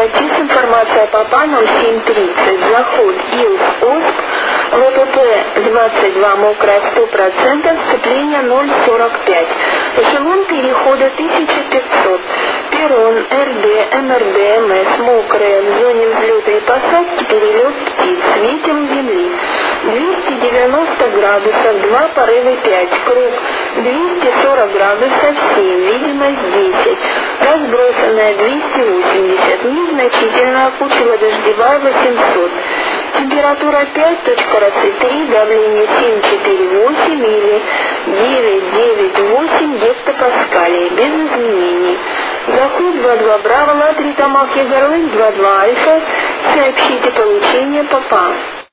Логотип, информация по панам 7.30. Заход ИЛС-ОСП, ВПП 22, мокрая 100%, сцепление 0,45. Эшелон перехода 1500. Перрон, РД, МРД, МС, мокрые, в зоне взлета и посадки, перелет птиц, ветер земли. 290 градусов, 2 порывы 5, круг, 240 градусов 7, видимость 10, разбросанная 280, незначительная, кучево дождевая 800, температура 5.3, давление 7,48 или 9,98 гектопаскалей, без изменений. Заход 2-2 Браво, Латри, Тамак, Егорлык, 2-2 Альфа, сообщите получение ППА.